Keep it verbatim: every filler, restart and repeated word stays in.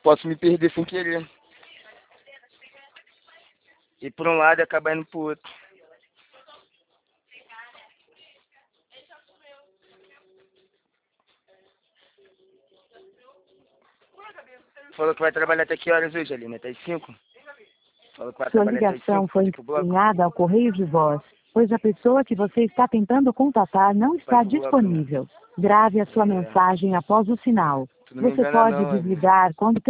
posso me perder sem querer. Ir por um lado e acabar indo pro outro. Falou que vai trabalhar até que horas hoje, Aline? Até as cinco? Falou que vai Sua trabalhar até as ligação cinco, foi pode ir pro bloco? encaminhada ao correio de voz, pois a pessoa que você está tentando contatar não está Pode ir pro bloco, né? disponível. Grave a sua É. mensagem após o sinal. Tu não me Você engana pode não, Aline. desligar quando